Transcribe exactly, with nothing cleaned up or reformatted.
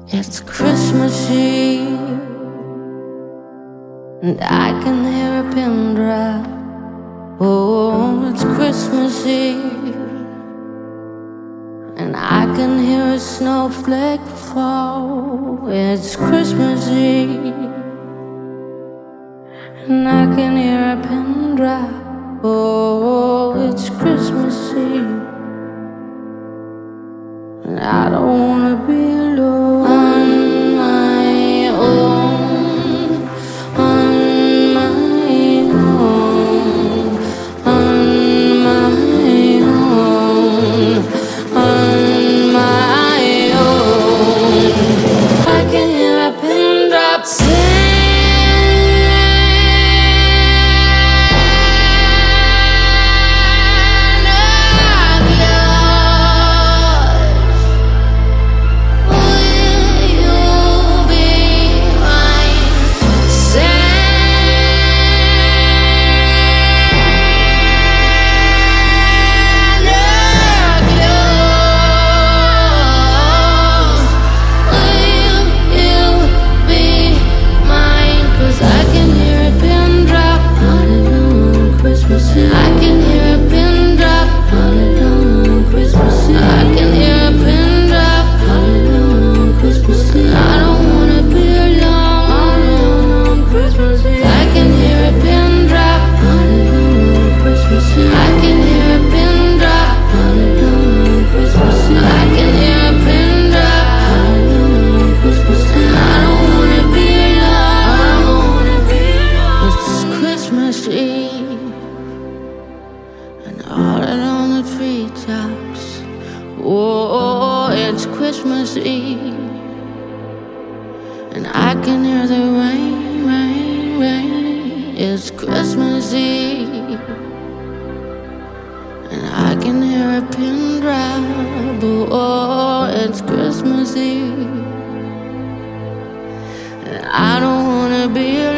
It's Christmas Eve, and I can hear a pin drop. Oh, it's Christmas Eve, and I can hear a snowflake fall. It's Christmas Eve, and I can hear a pin drop. Oh, it's Christmas Eve, and I don't wanna be alone. On my own, on my own, on my own, on my own. I can hear a pin drop sing. I can hear a pin drop, hallelujah on Christmas Eve. I can hear a pin drop, hallelujah on Christmas Eve. I don't wanna be alone on Christmas Eve. I can hear a pin drop, hallelujah on Christmas Eve. I can hear a pin drop, hallelujah on Christmas Eve. I can hear a pin drop, hallelujah on Christmas Eve. I don't wanna be alone. It's Christmas Eve, and all along the treetops. Oh, it's Christmas Eve, and I can hear the rain, rain, rain. It's Christmas Eve, and I can hear a pin drop. Oh, it's Christmas Eve, and I don't wanna be